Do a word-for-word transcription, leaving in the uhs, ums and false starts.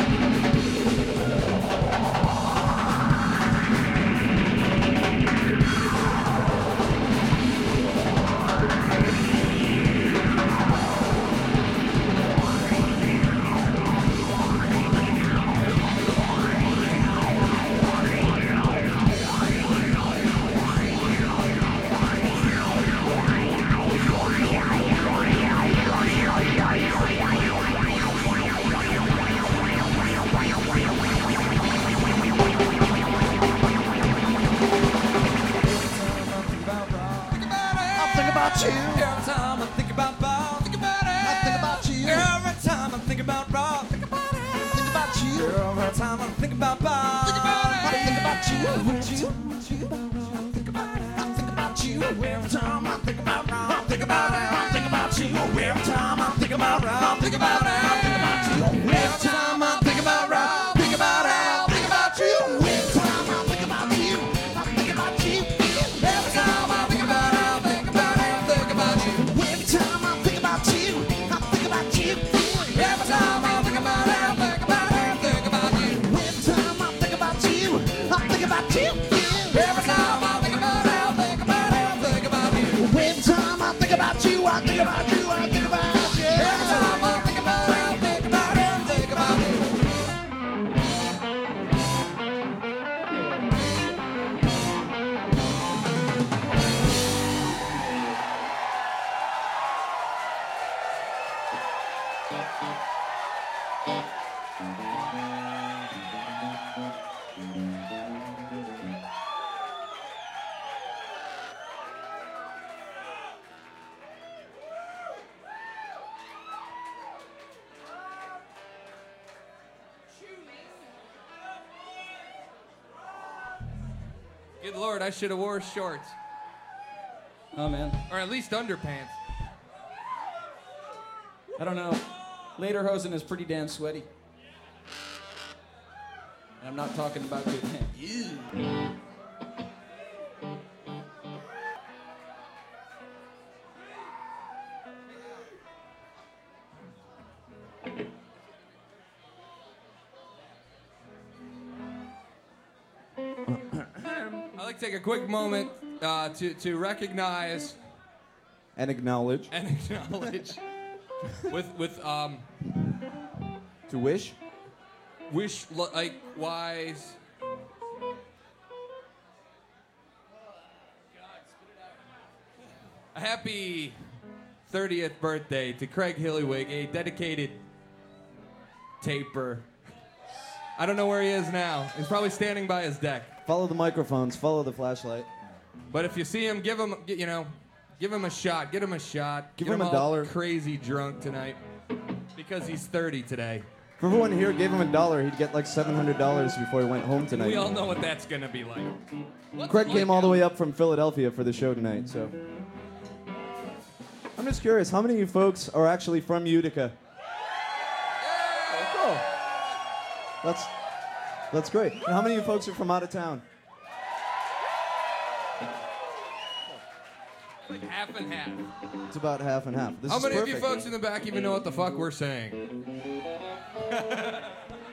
Good Lord, I should have wore shorts. Oh, man. Or at least underpants. I don't know. Lederhosen is pretty damn sweaty. And I'm not talking about good men. I'd like to take a quick moment uh, to, to recognize And acknowledge. and acknowledge with with um To wish. wish li- like wise a happy thirtieth birthday to Craig Hillywig, a dedicated taper. I don't know where he is now. He's probably standing by his deck. Follow the microphones. Follow the flashlight. But if you see him, give him, you know, give him a shot. Get him a shot. Give Get him a all dollar. Crazy drunk tonight because he's thirty today. If everyone here gave him a dollar, he'd get like seven hundred dollars before he went home tonight. We all know what that's gonna be like. What's Craig it came like all the out- way up from Philadelphia for the show tonight, so. I'm just curious, how many of you folks are actually from Utica? Oh, cool. That's, that's great. And how many of you folks are from out of town? Like half and half. It's about half and half. This How is many perfect. of you folks in the back even know what the fuck we're saying?